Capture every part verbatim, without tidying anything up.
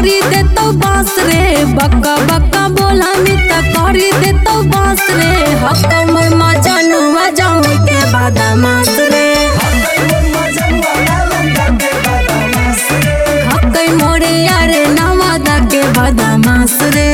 करी दे तो बास रे, बक्का बक्का बोला मित करी दे तो बास रे। हक मोर मजनुआ जाऊं के बदमाश रे, हक मोरे यार नवादा के बदमाश रे।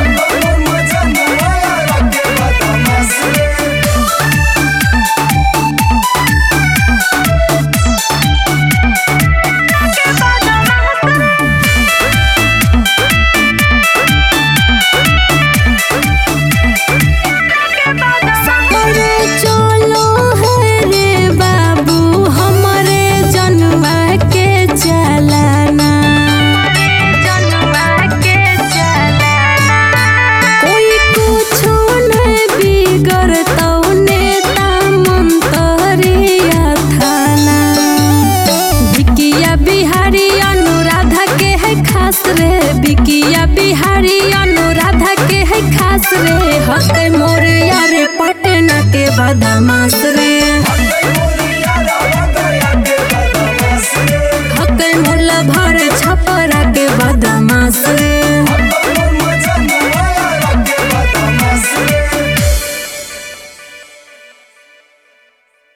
बिकिया बिहारी अनुराधा के है खास रे। हक मोर यार पटना के बदमाश रे, हक मोर भर छपरा के